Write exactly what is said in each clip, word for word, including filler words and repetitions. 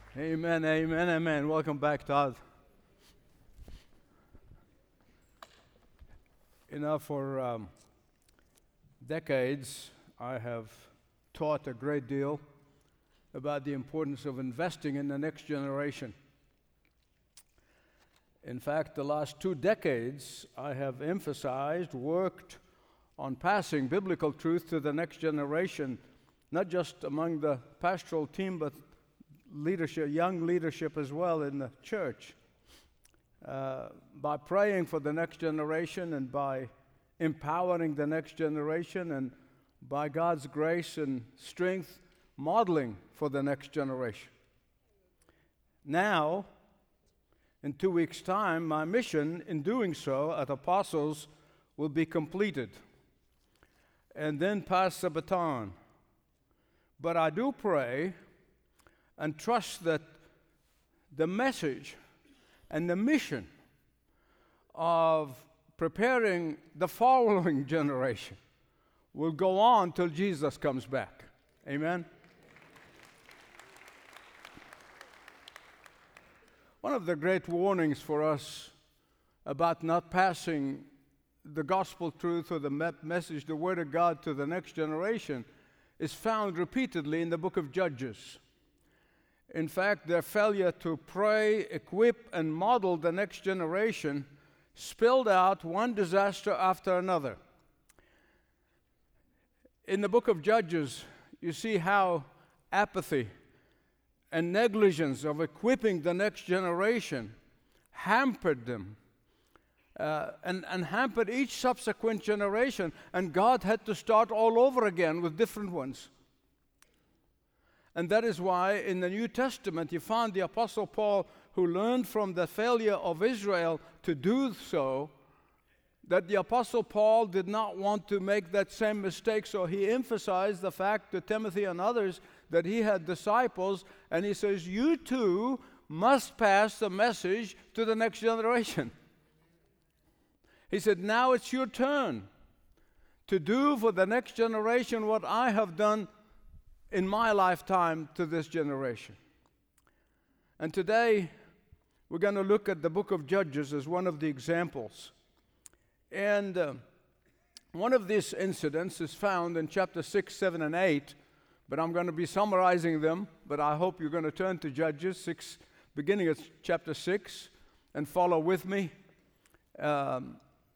Amen, amen, amen. Welcome back, Todd. You know, for um, decades, I have taught a great deal about the importance of investing in the next generation. In fact, the last two decades, I have emphasized, worked on passing biblical truth to the next generation, not just among the pastoral team, but leadership, young leadership as well in the church, uh, by praying for the next generation and by empowering the next generation and by God's grace and strength, modeling for the next generation. Now, in two weeks' time, my mission in doing so at Apostles will be completed and then pass the baton. But I do pray and trust that the message and the mission of preparing the following generation will go on till Jesus comes back. Amen? One of the great warnings for us about not passing the gospel truth or the me- message, the Word of God to the next generation is found repeatedly in the book of Judges. In fact, their failure to pray, equip, and model the next generation spilled out one disaster after another. In the book of Judges, you see how apathy and negligence of equipping the next generation hampered them uh, and, and hampered each subsequent generation, and God had to start all over again with different ones. And that is why in the New Testament you find the Apostle Paul, who learned from the failure of Israel to do so, that the Apostle Paul did not want to make that same mistake, so he emphasized the fact to Timothy and others that he had disciples, and he says, you too must pass the message to the next generation. He said, now it's your turn to do for the next generation what I have done in my lifetime to this generation. And today, we're going to look at the book of Judges as one of the examples. And uh, one of these incidents is found in chapter six, seven, and eight, but I'm going to be summarizing them, but I hope you're going to turn to Judges six, beginning at chapter six, and follow with me. Um,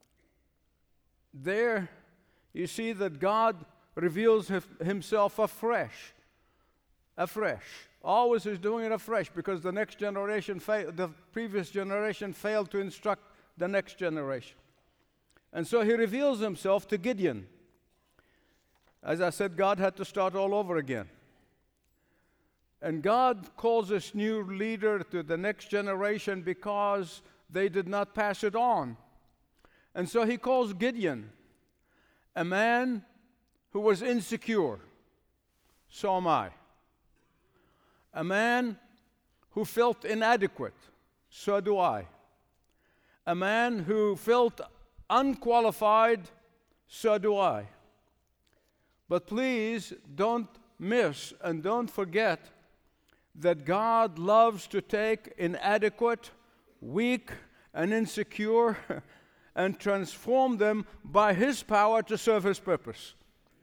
there, you see that God reveals himself afresh, afresh. Always he's doing it afresh because the next generation, fa- the previous generation failed to instruct the next generation. And so he reveals himself to Gideon. As I said, God had to start all over again. And God calls this new leader to the next generation because they did not pass it on. And so he calls Gideon, a man who was insecure. So am I. A man who felt inadequate. So do I. A man who felt unqualified. So do I. But please don't miss and don't forget that God loves to take inadequate, weak, and insecure and transform them by His power to serve His purpose.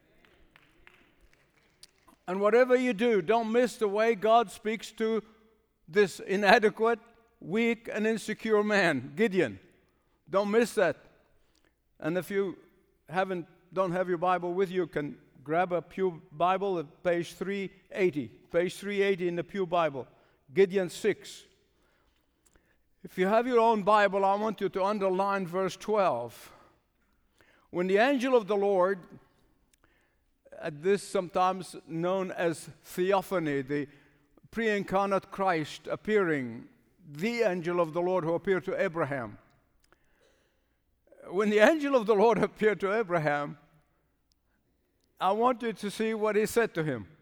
And whatever you do, don't miss the way God speaks to this inadequate, weak, and insecure man, Gideon. Don't miss that. And if you haven't, don't have your Bible with you, can grab a Pew Bible at page three eighty. Page three eighty in the Pew Bible, Gideon six. If you have your own Bible, I want you to underline verse twelve. When the angel of the Lord, at this sometimes known as theophany, the pre-incarnate Christ appearing, the angel of the Lord who appeared to Abraham. When the angel of the Lord appeared to Abraham, I want you to see what he said to him.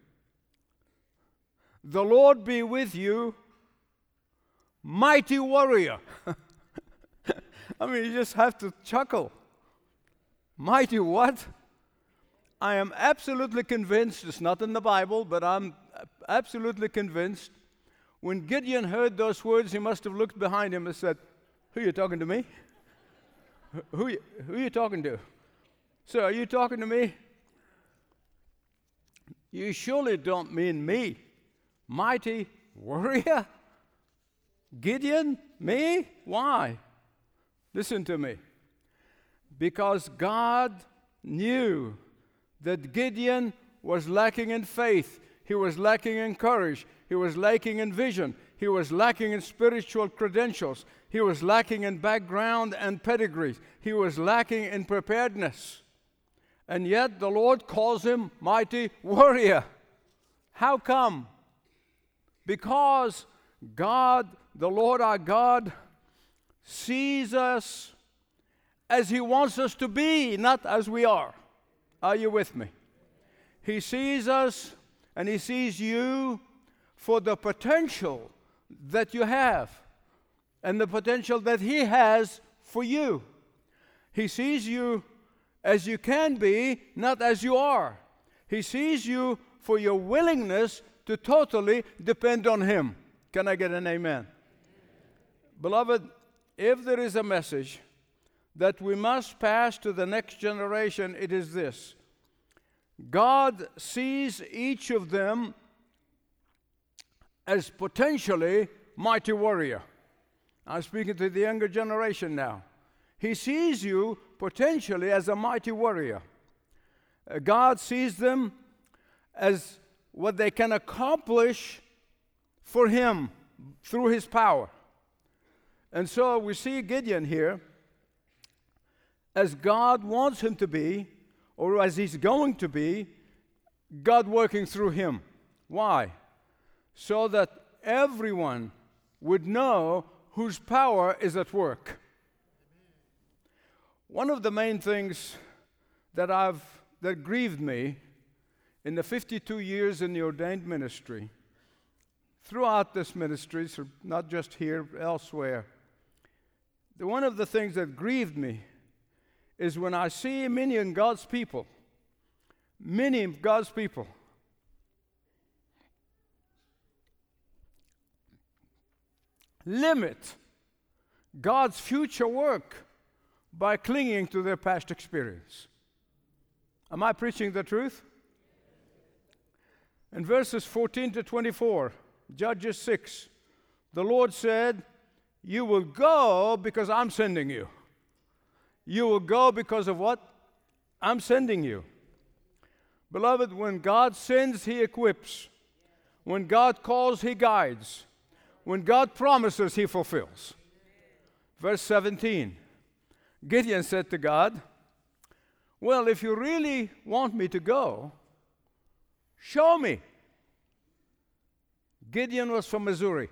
The Lord be with you, mighty warrior. I mean, you just have to chuckle. Mighty what? I am absolutely convinced, it's not in the Bible, but I'm absolutely convinced When Gideon heard those words, he must have looked behind him and said, "Who are you talking to me? Who, you, who are you talking to? Sir, are you talking to me? You surely don't mean me, mighty warrior? Gideon? Me? Why? Listen to me. Because God knew that Gideon was lacking in faith. He was lacking in courage. He was lacking in vision. He was lacking in spiritual credentials. He was lacking in background and pedigree. He was lacking in preparedness. And yet the Lord calls him mighty warrior. How come? Because God, the Lord our God, sees us as He wants us to be, not as we are. Are you with me? He sees us and He sees you for the potential that you have and the potential that He has for you. He sees you as you can be, not as you are. He sees you for your willingness to totally depend on Him. Can I get an amen? Beloved, if there is a message that we must pass to the next generation, it is this. God sees each of them as potentially mighty warrior. I'm speaking to the younger generation now. He sees you potentially as a mighty warrior. Uh, God sees them as what they can accomplish for Him through His power. And so we see Gideon here as God wants him to be, or as he's going to be, God working through him. Why? So that everyone would know whose power is at work. One of the main things that I've that grieved me in the fifty-two years in the ordained ministry, throughout this ministry, so not just here, elsewhere, the, one of the things that grieved me is when I see many in God's people, many of God's people, limit God's future work by clinging to their past experience. Am I preaching the truth? In verses fourteen to twenty-four, Judges six, the Lord said, "You will go because I'm sending you." You will go because of what? I'm sending you. Beloved, when God sends, He equips. When God calls, He guides. When God promises, He fulfills. Verse seventeen, Gideon said to God, "Well, if you really want me to go, show me." Gideon was from Missouri,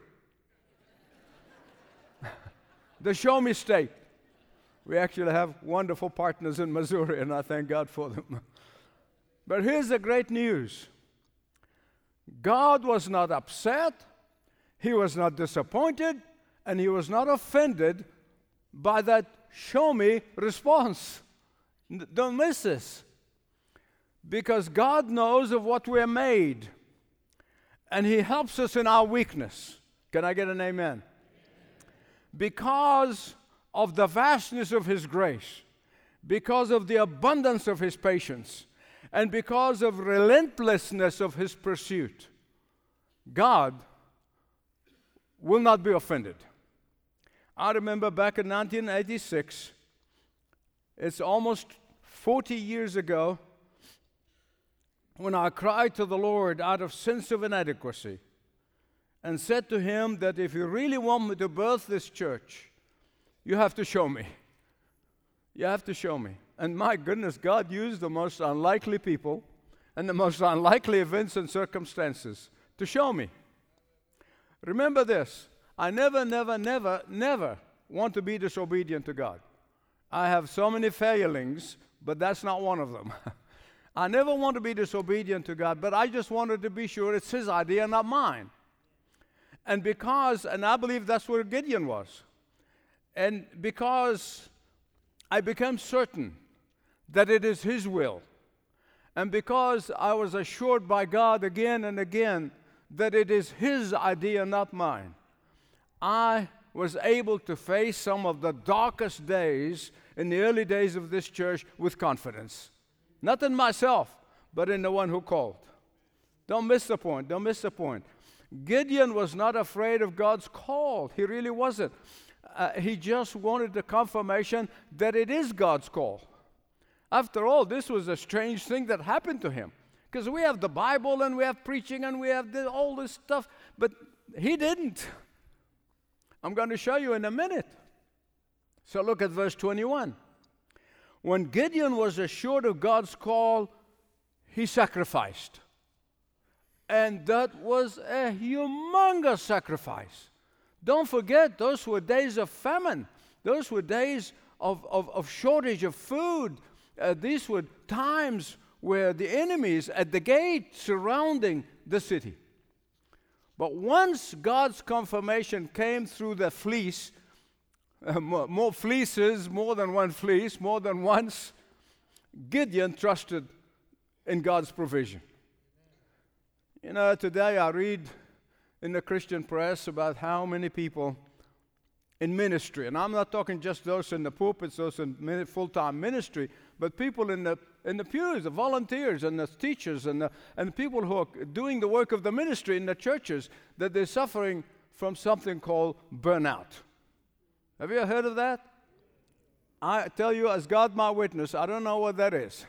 the show me state. We actually have wonderful partners in Missouri, and I thank God for them. But here's the great news. God was not upset, He was not disappointed, and He was not offended by that show me response. Don't miss this. Because God knows of what we're made, and He helps us in our weakness. Can I get an amen? Because of the vastness of His grace, because of the abundance of His patience, and because of relentlessness of His pursuit, God will not be offended. I remember back in nineteen eighty-six, it's almost forty years ago, when I cried to the Lord out of sense of inadequacy and said to Him that if you really want me to birth this church, you have to show me. You have to show me. And my goodness, God used the most unlikely people and the most unlikely events and circumstances to show me. Remember this. I never, never, never, never want to be disobedient to God. I have so many failings, but that's not one of them. I never want to be disobedient to God, but I just wanted to be sure it's His idea, not mine. And because, and I believe that's where Gideon was. And because I became certain that it is His will, and because I was assured by God again and again that it is his idea, not mine. I was able to face some of the darkest days in the early days of this church with confidence. Not in myself, but in the one who called. Don't miss the point. Don't miss the point. Gideon was not afraid of God's call. He really wasn't. Uh, he just wanted the confirmation that it is God's call. After all, this was a strange thing that happened to him. Because we have the Bible and we have preaching and we have the, all this stuff, but he didn't. I'm going to show you in a minute. So look at verse twenty-one. When Gideon was assured of God's call, he sacrificed. And that was a humongous sacrifice. Don't forget, those were days of famine. Those were days of, of, of shortage of food. Uh, these were times where the enemies at the gate surrounding the city. But once God's confirmation came through the fleece, uh, more, more fleeces, more than one fleece, more than once, Gideon trusted in God's provision. You know, today I read in the Christian press about how many people in ministry, and I'm not talking just those in the pulpits, those in full-time ministry, but people in the in the pews, the volunteers and the teachers and the, and the people who are doing the work of the ministry in the churches, that they're suffering from something called burnout. Have you heard of that? I tell you, as God my witness, I don't know what that is.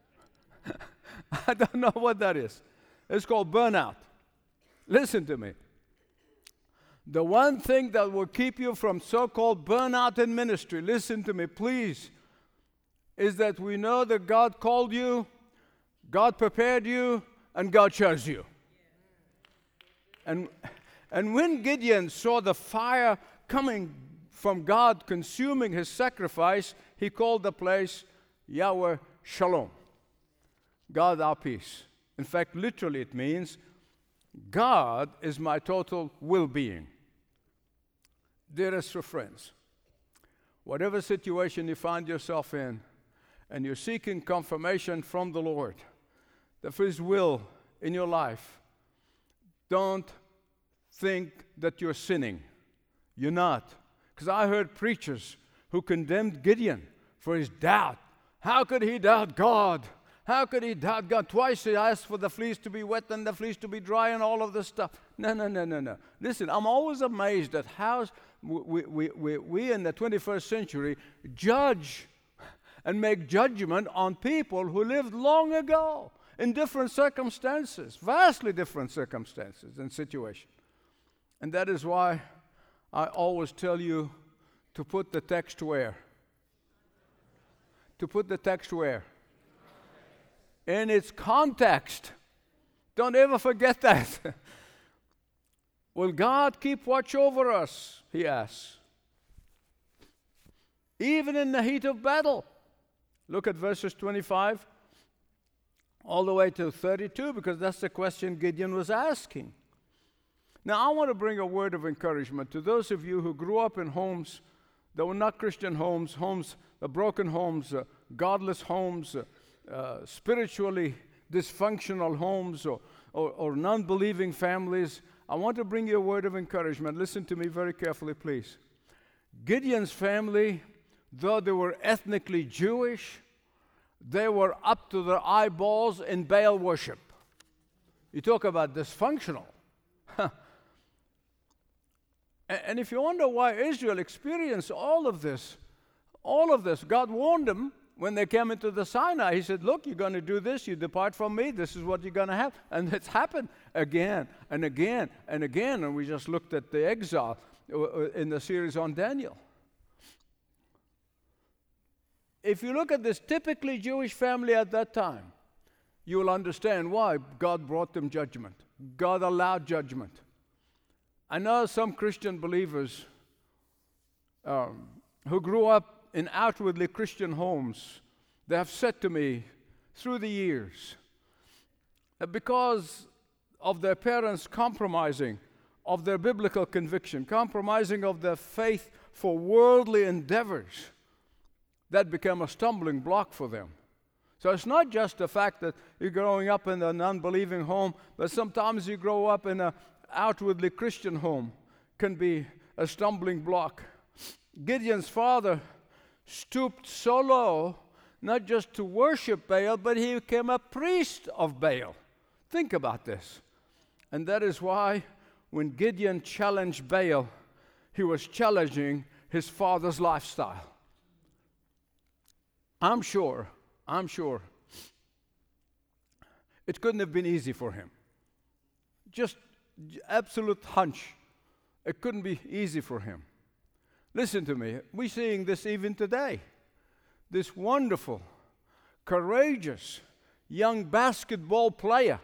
I don't know what that is. It's called burnout. Listen to me. The one thing that will keep you from so-called burnout in ministry, listen to me, please, is that we know that God called you, God prepared you, and God chose you. And, and when Gideon saw the fire coming from God consuming his sacrifice, he called the place Yahweh Shalom, God our peace. In fact, literally it means, God is my total well-being. Dearest of friends, whatever situation you find yourself in, and you're seeking confirmation from the Lord, that for His will in your life, don't think that you're sinning. You're not. Because I heard preachers who condemned Gideon for his doubt. How could he doubt God? How could he doubt God? Twice he asked for the fleece to be wet and the fleece to be dry and all of this stuff. No, no, no, no, no. Listen, I'm always amazed at how we, we, we, we in the twenty-first century judge and make judgment on people who lived long ago in different circumstances, vastly different circumstances and situations. And that is why I always tell you to put the text where? To put the text where? In its context. Don't ever forget that. Will God keep watch over us? He asks. Even in the heat of battle. Look at verses twenty-five all the way to thirty-two, because that's the question Gideon was asking. Now, I want to bring a word of encouragement to those of you who grew up in homes that were not Christian homes, homes, uh, broken homes, uh, godless homes, uh, uh, spiritually dysfunctional homes, or, or, or non-believing families. I want to bring you a word of encouragement. Listen to me very carefully, please. Gideon's family, though they were ethnically Jewish, they were up to their eyeballs in Baal worship. You talk about dysfunctional. And if you wonder why Israel experienced all of this, all of this, God warned them when they came into the Sinai. He said, look, you're going to do this, you depart from me, this is what you're going to have. And it's happened again and again and again. And we just looked at the exile in the series on Daniel. If you look at this typically Jewish family at that time, you will understand why God brought them judgment. God allowed judgment. I know some Christian believers um, who grew up in outwardly Christian homes, they have said to me through the years that because of their parents compromising of their biblical conviction, compromising of their faith for worldly endeavors, that became a stumbling block for them. So it's not just the fact that you're growing up in an unbelieving home, but sometimes you grow up in an outwardly Christian home. Can be a stumbling block. Gideon's father stooped so low, not just to worship Baal, but he became a priest of Baal. Think about this. And that is why when Gideon challenged Baal, he was challenging his father's lifestyle. I'm sure, I'm sure, it couldn't have been easy for him. Just absolute hunch. It couldn't be easy for him. Listen to me. We're seeing this even today. This wonderful, courageous, young basketball player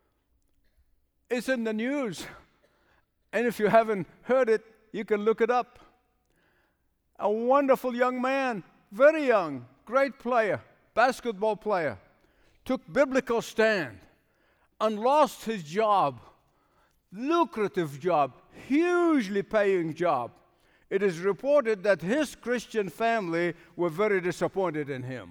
is in the news. And if you haven't heard it, you can look it up. A wonderful young man, very young, great player, basketball player, took biblical stand and lost his job. Lucrative job, hugely paying job. It is reported that his Christian family were very disappointed in him.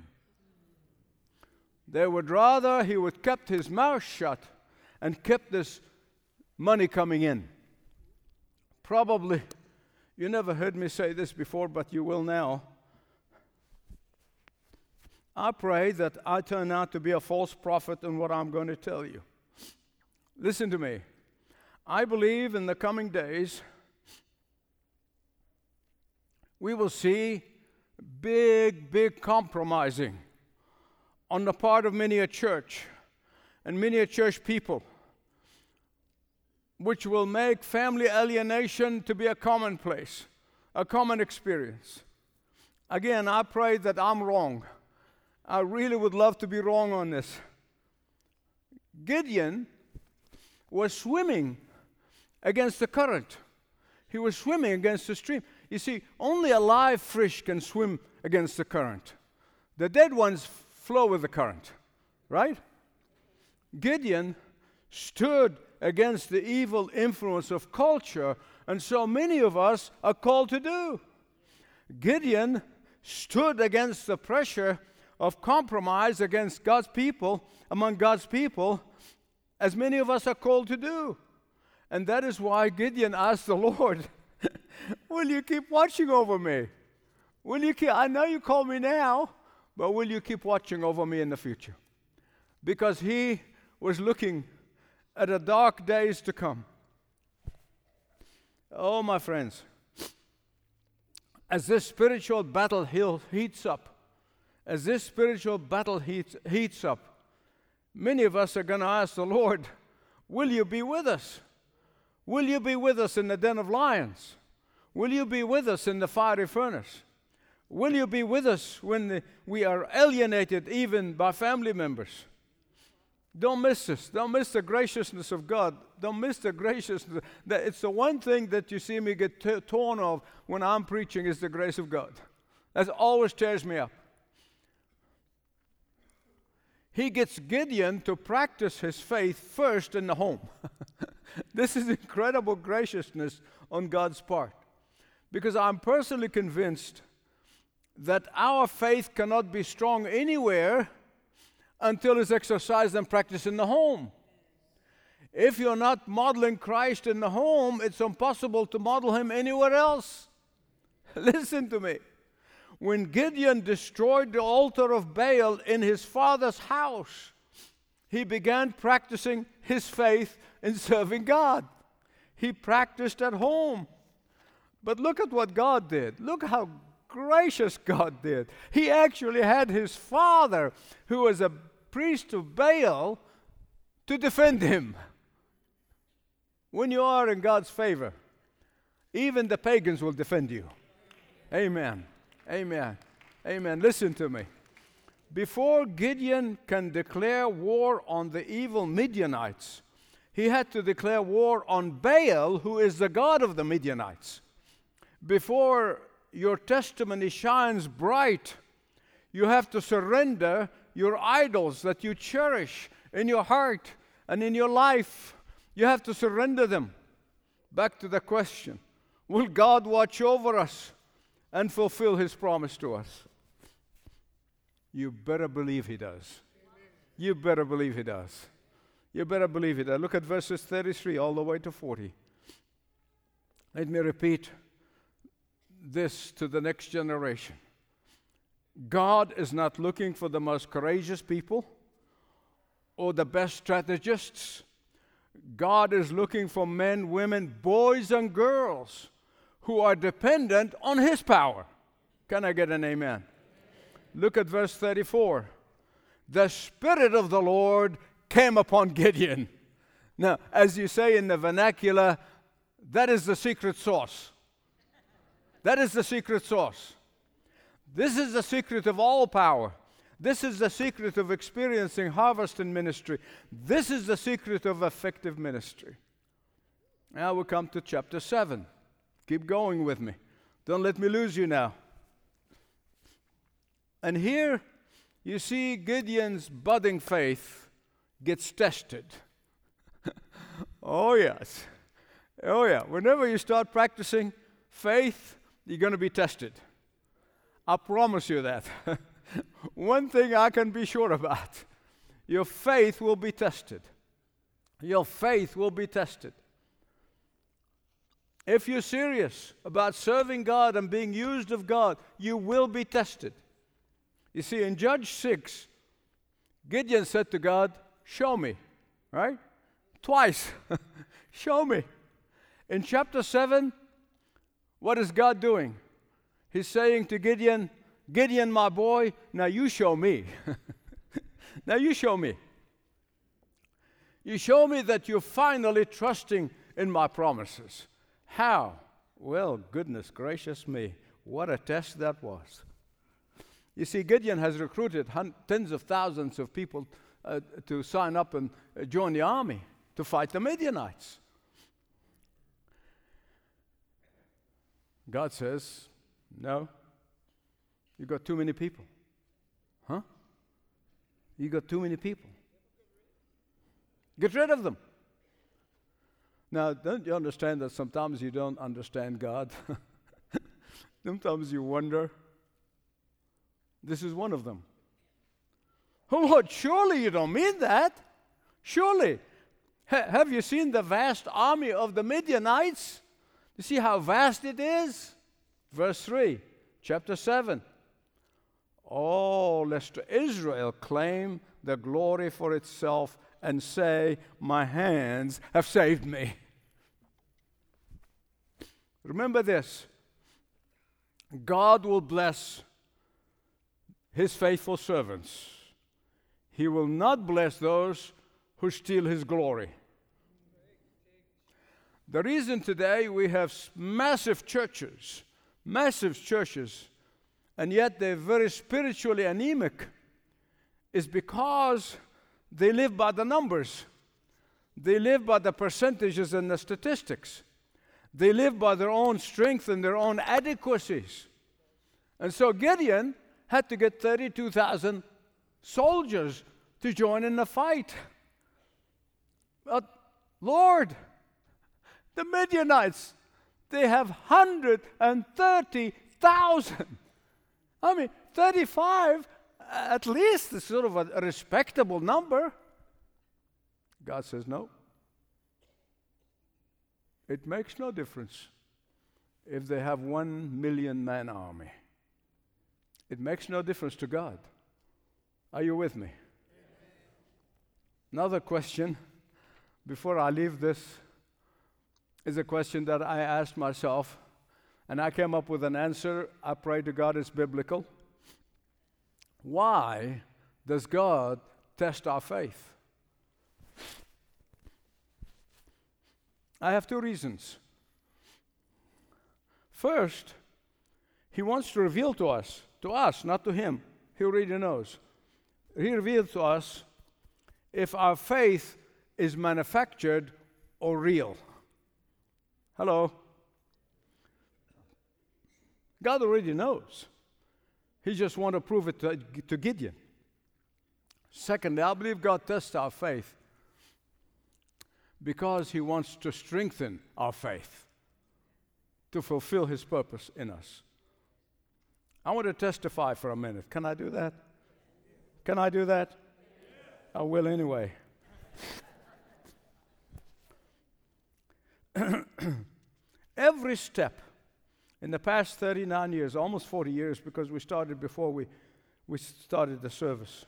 They would rather he would kept his mouth shut and kept this money coming in. Probably, you never heard me say this before, but you will now. I pray that I turn out to be a false prophet in what I'm going to tell you. Listen to me. I believe in the coming days, we will see big, big compromising on the part of many a church and many a church people, which will make family alienation to be a commonplace, a common experience. Again, I pray that I'm wrong. I really would love to be wrong on this. Gideon was swimming against the current. He was swimming against the stream. You see, only a live fish can swim against the current. The dead ones flow with the current, right? Gideon stood against the evil influence of culture, and so many of us are called to do. Gideon stood against the pressure of compromise against God's people, among God's people, as many of us are called to do. And that is why Gideon asked the Lord, will you keep watching over me? Will you keep, I know you call me now, but will you keep watching over me in the future? Because he was looking at the dark days to come. Oh, my friends, as this spiritual battle heats up, as this spiritual battle heats, heats up, many of us are going to ask the Lord, will you be with us? Will you be with us in the den of lions? Will you be with us in the fiery furnace? Will you be with us when the, we are alienated even by family members? Don't miss this. Don't miss the graciousness of God. Don't miss the graciousness. It's the one thing that you see me get t- torn off when I'm preaching is the grace of God. That always tears me up. He gets Gideon to practice his faith first in the home. This is incredible graciousness on God's part. Because I'm personally convinced that our faith cannot be strong anywhere until it's exercised and practiced in the home. If you're not modeling Christ in the home, it's impossible to model him anywhere else. Listen to me. When Gideon destroyed the altar of Baal in his father's house, he began practicing his faith in serving God. He practiced at home. But look at what God did. Look how gracious God did. He actually had his father, who was a priest of Baal, to defend him. When you are in God's favor, even the pagans will defend you. Amen. Amen. Amen. Listen to me. Before Gideon can declare war on the evil Midianites, he had to declare war on Baal, who is the god of the Midianites. Before your testimony shines bright, you have to surrender your idols that you cherish in your heart and in your life. You have to surrender them. Back to the question, will God watch over us and fulfill his promise to us? You better believe he does. You better believe he does. You better believe it. Look at verses thirty-three all the way to forty. Let me repeat this to the next generation. God is not looking for the most courageous people or the best strategists. God is looking for men, women, boys, and girls who are dependent on his power. Can I get an amen? Look at verse thirty-four. The Spirit of the Lord came upon Gideon. Now, as you say in the vernacular, that is the secret sauce. That is the secret sauce. This is the secret of all power. This is the secret of experiencing harvest in ministry. This is the secret of effective ministry. Now we come to chapter seven. Keep going with me. Don't let me lose you now. And here you see Gideon's budding faith gets tested. Oh, yes. Oh, yeah. Whenever you start practicing faith, you're going to be tested. I promise you that. One thing I can be sure about, your faith will be tested. Your faith will be tested. If you're serious about serving God and being used of God, you will be tested. You see, in Judges six, Gideon said to God, show me, right? Twice. Show me. In chapter seven, what is God doing? He's saying to Gideon, Gideon, my boy, now you show me. Now you show me. You show me that you're finally trusting in my promises. How? Well, goodness gracious me, what a test that was. You see, Gideon has recruited hun- tens of thousands of people uh, to sign up and uh, join the army to fight the Midianites. God says, no, you got too many people. Huh? You got too many people. Get rid of them. Now, don't you understand that sometimes you don't understand God? Sometimes you wonder. This is one of them. Oh, Lord, surely you don't mean that. Surely. Ha- have you seen the vast army of the Midianites? You see how vast it is? Verse three, chapter seven. Oh, lest Israel claim the glory for itself and say, my hands have saved me. Remember this. God will bless his faithful servants. He will not bless those who steal his glory. The reason today we have massive churches, massive churches, and yet they're very spiritually anemic, is because they live by the numbers. They live by the percentages and the statistics. They live by their own strength and their own adequacies. And so Gideon had to get thirty-two thousand soldiers to join in the fight. But Lord, the Midianites, they have one hundred thirty thousand. I mean, thirty-five, at least, is sort of a, a respectable number. God says, no. It makes no difference if they have one million man army. It makes no difference to God. Are you with me? Another question, before I leave this, is a question that I asked myself, and I came up with an answer. I pray to God it's biblical. Why does God test our faith? I have two reasons. First, he wants to reveal to us, to us, not to him. He already knows. He reveals to us if our faith is manufactured or real. Hello? God already knows. He just wants to prove it to, to Gideon. Secondly, I believe God tests our faith because he wants to strengthen our faith to fulfill his purpose in us. I want to testify for a minute. Can I do that? Can I do that? I will anyway. Every step in the past thirty-nine years, almost forty years, because we started before we, we started the service.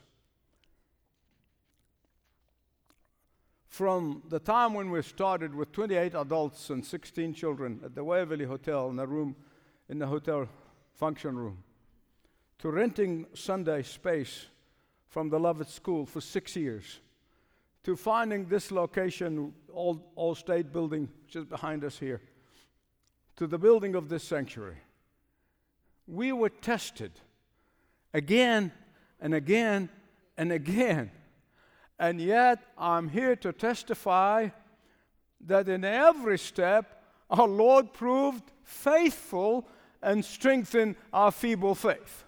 From the time when we started with twenty-eight adults and sixteen children at the Waverly Hotel in the room, in the hotel function room, to renting Sunday space from the Lovett School for six years, to finding this location, All, All State Building, which is behind us here, to the building of this sanctuary. We were tested again and again and again. And yet, I'm here to testify that in every step, our Lord proved faithful and strengthened our feeble faith.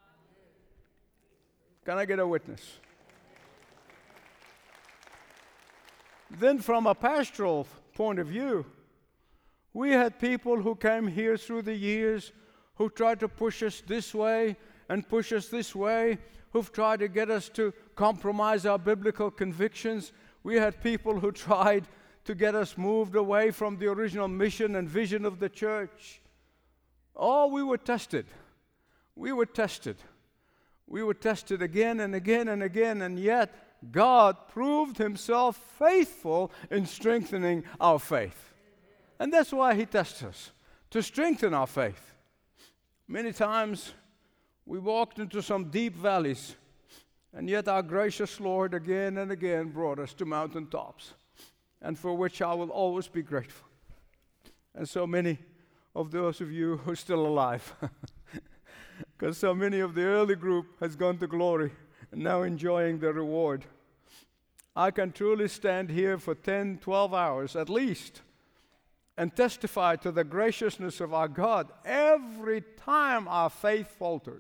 Can I get a witness? Then from a pastoral point of view, we had people who came here through the years who tried to push us this way and push us this way, who've tried to get us to compromise our biblical convictions. We had people who tried to get us moved away from the original mission and vision of the church. Oh, we were tested. We were tested. We were tested again and again and again, and yet God proved himself faithful in strengthening our faith. And that's why he tests us, to strengthen our faith. Many times we walked into some deep valleys, and yet our gracious Lord again and again brought us to mountaintops, and for which I will always be grateful. And so many of those of you who are still alive, because so many of the early group has gone to glory and now enjoying the reward. I can truly stand here for ten, twelve hours at least and testify to the graciousness of our God every time our faith faltered.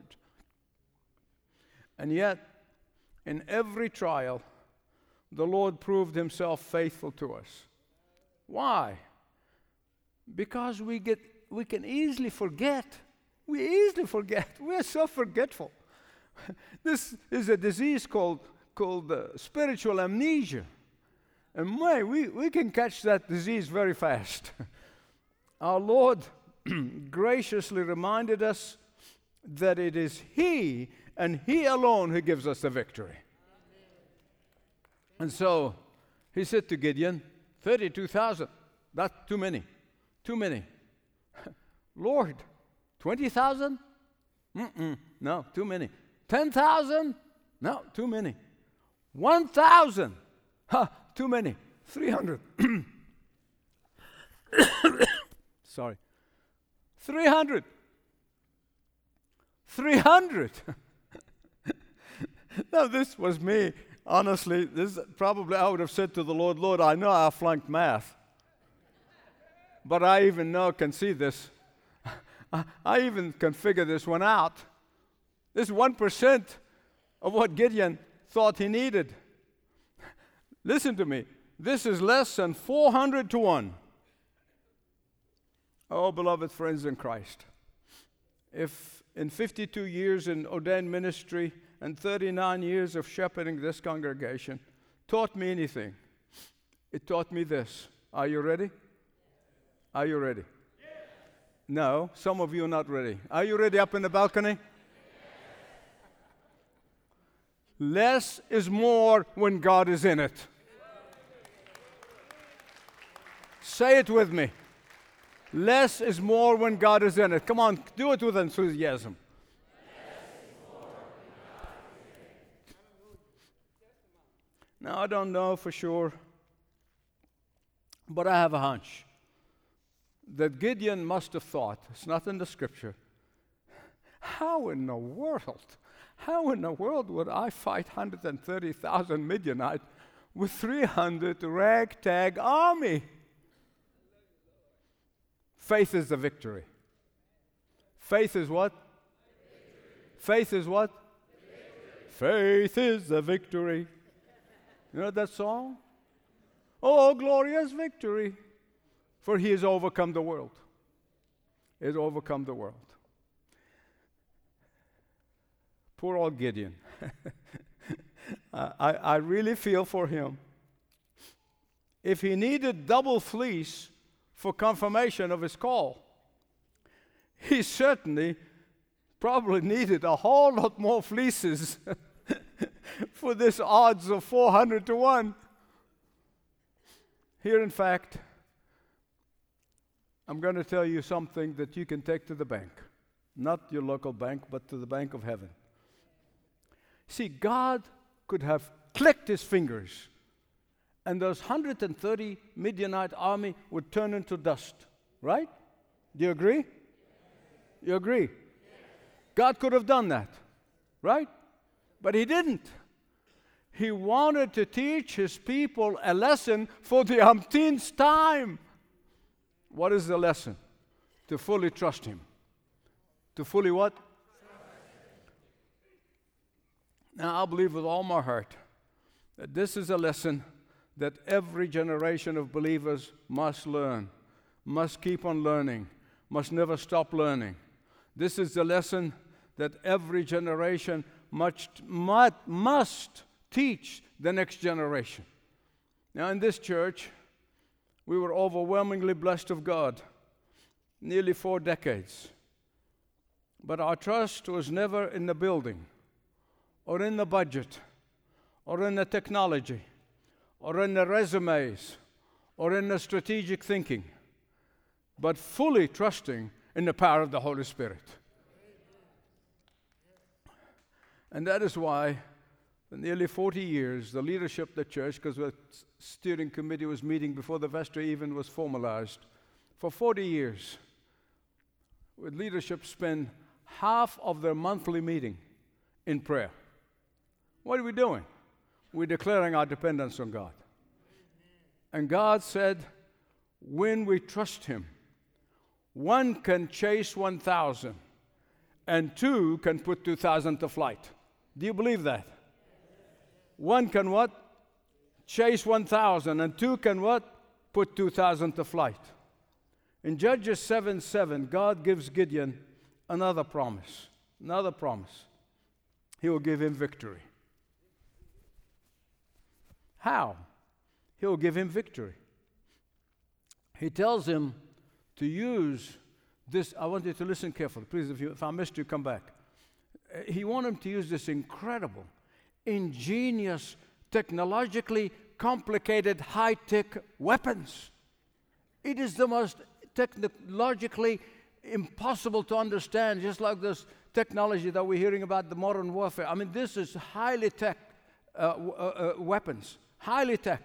And yet, in every trial, the Lord proved himself faithful to us. Why? Because we get we can easily forget. We easily forget. We're so forgetful. This is a disease called, called uh, spiritual amnesia. And my, we, we can catch that disease very fast. Our Lord graciously reminded us that it is He and He alone who gives us the victory. And so He said to Gideon, thirty-two thousand, that's too many, too many. Lord, twenty thousand? Mm-mm, no, too many. ten thousand? No, too many. one thousand? Ha, too many. three hundred. Sorry. three hundred. three hundred. Now, this was me. Honestly, this probably I would have said to the Lord, Lord, I know I flunked math, but I even know, can see this. I even can figure this one out. This is one percent of what Gideon thought he needed. Listen to me. This is less than four hundred to one. Oh, beloved friends in Christ, if in fifty-two years in ordained ministry and thirty-nine years of shepherding this congregation taught me anything, it taught me this. Are you ready? Are you ready? No, some of you are not ready. Are you ready up in the balcony? Yes. Less is more when God is in it. Say it with me. Less is more when God is in it. Come on, do it with enthusiasm. Now, I don't know for sure, but I have a hunch that Gideon must have thought, it's not in the scripture, how in the world, how in the world would I fight one hundred thirty thousand Midianites with three hundred ragtag army? Faith is the victory. Faith is what? Victory. Faith is what? Victory. Faith is the victory. You know that song? Oh, glorious victory. For he has overcome the world. He has overcome the world. Poor old Gideon. I, I, I really feel for him. If he needed double fleece for confirmation of his call, he certainly probably needed a whole lot more fleeces for this odds of four hundred to one. Here, in fact, I'm going to tell you something that you can take to the bank. Not your local bank, but to the bank of heaven. See, God could have clicked his fingers, and those one hundred thirty Midianite army would turn into dust. Right? Do you agree? You agree? God could have done that. Right? But he didn't. He wanted to teach his people a lesson for the umpteenth time. What is the lesson? To fully trust him. To fully what? Now, I believe with all my heart that this is a lesson that every generation of believers must learn, must keep on learning, must never stop learning. This is the lesson that every generation must, must, must teach the next generation. Now, in this church, we were overwhelmingly blessed of God, nearly four decades. But our trust was never in the building, or in the budget, or in the technology, or in the resumes, or in the strategic thinking, but fully trusting in the power of the Holy Spirit. And that is why, for nearly forty years, the leadership of the church, because the steering committee was meeting before the vestry even was formalized, for forty years, with leadership spend half of their monthly meeting in prayer. What are we doing? We're declaring our dependence on God. And God said, when we trust him, one can chase one thousand, and two can put two thousand to flight. Do you believe that? One can what? Chase one thousand, and two can what? Put two thousand to flight. In Judges seven seven, God gives Gideon another promise. Another promise. He will give him victory. How? He will give him victory. He tells him to use this. I want you to listen carefully. Please, if, you, if I missed you, come back. Uh, he wanted him to use this incredible, ingenious, technologically complicated, high-tech weapons. It is the most technologically impossible to understand, just like this technology that we're hearing about, the modern warfare. I mean, this is highly tech uh, w- uh, uh, weapons, highly tech.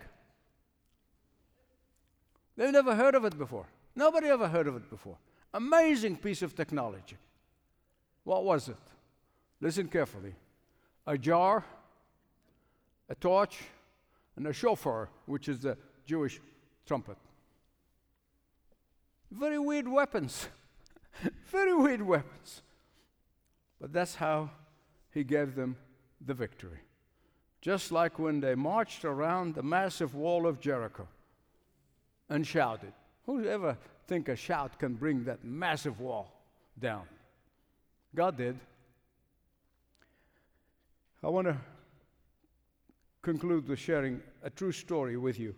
They've never heard of it before. Nobody ever heard of it before. Amazing piece of technology. What was it? Listen carefully. A jar, a torch, and a shofar, which is the Jewish trumpet. Very weird weapons. Very weird weapons. But that's how he gave them the victory. Just like when they marched around the massive wall of Jericho and shouted. Who ever think a shout can bring that massive wall down? God did. I want to conclude with sharing a true story with you.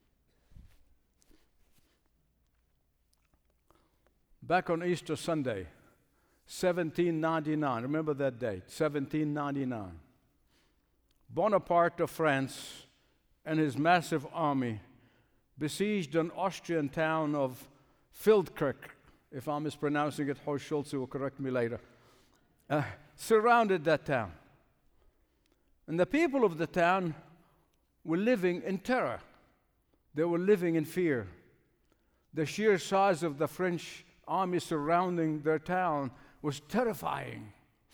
Back on Easter Sunday, seventeen ninety-nine, remember that date, seventeen ninety-nine. Bonaparte of France and his massive army besieged an Austrian town of Feldkirch. If I'm mispronouncing it, Horst Schulze will correct me later. Uh, surrounded that town. And the people of the town were living in terror. They were living in fear. The sheer size of the French army surrounding their town was terrifying.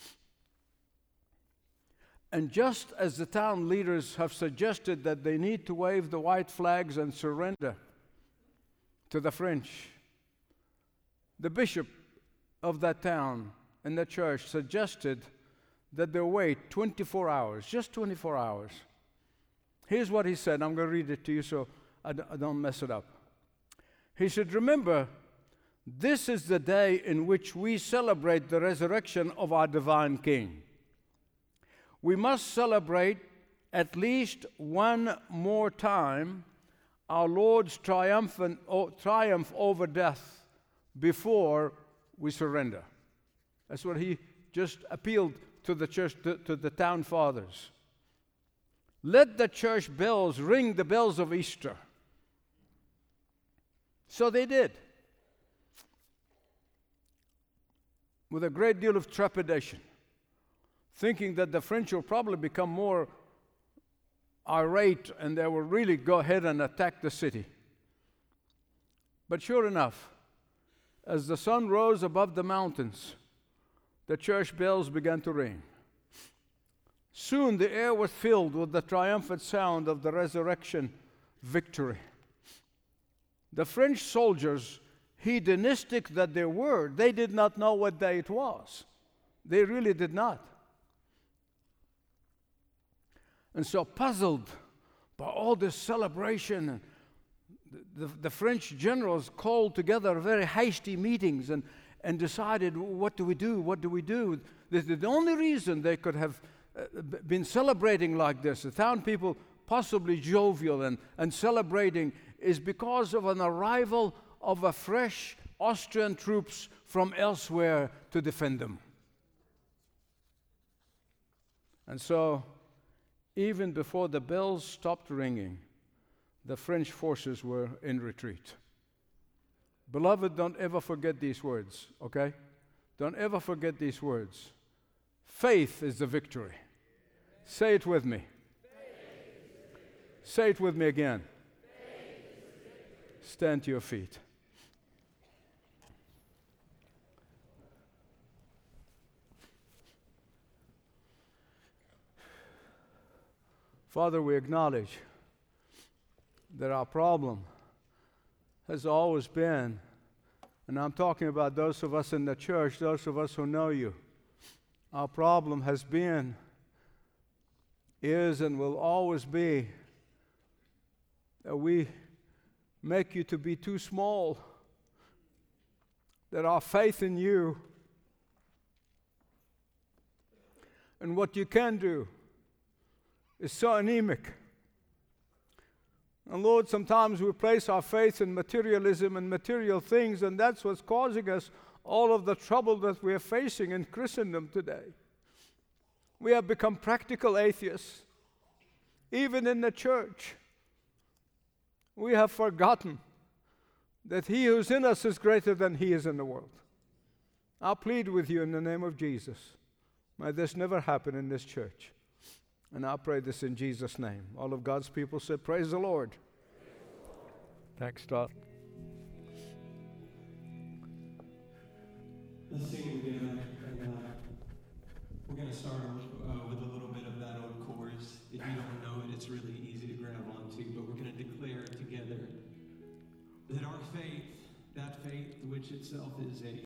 And just as the town leaders have suggested that they need to wave the white flags and surrender to the French, the bishop of that town and the church suggested that they wait twenty-four hours, just twenty-four hours. Here's what he said. I'm going to read it to you so I don't mess it up. He said, remember, this is the day in which we celebrate the resurrection of our divine King. We must celebrate at least one more time our Lord's triumphant o- triumph over death before we surrender. That's what he just appealed to the church, to, to the town fathers. Let the church bells ring the bells of Easter. So they did, with a great deal of trepidation, thinking that the French will probably become more irate and they will really go ahead and attack the city. But sure enough, as the sun rose above the mountains, the church bells began to ring. Soon the air was filled with the triumphant sound of the resurrection victory. The French soldiers, hedonistic that they were, they did not know what day it was. They really did not. And so, puzzled by all this celebration, the, the, the French generals called together very hasty meetings and, and decided, what do we do? What do we do? The, the only reason they could have uh, been celebrating like this, the town people possibly jovial and, and celebrating, is because of an arrival of a fresh Austrian troops from elsewhere to defend them. And so, even before the bells stopped ringing, the French forces were in retreat. Beloved, don't ever forget these words, okay? Don't ever forget these words. Faith is the victory. Say it with me. Say it with me again. Stand to your feet. Father, we acknowledge that our problem has always been, and I'm talking about those of us in the church, those of us who know you, our problem has been, is, and will always be that we make you to be too small, that our faith in you and what you can do is so anemic. And Lord, sometimes we place our faith in materialism and material things, and that's what's causing us all of the trouble that we are facing in Christendom today. We have become practical atheists. Even in the church, we have forgotten that he who's in us is greater than he is in the world. I plead with you in the name of Jesus. May this never happen in this church. And I pray this in Jesus' name. All of God's people said, praise the Lord. Thanks, Todd. Let's sing it again. And, uh, we're going to start uh, with a little bit of that old chorus. If you don't know it, it's really easy to grab onto, but we're going to declare together that our faith, that faith which itself is a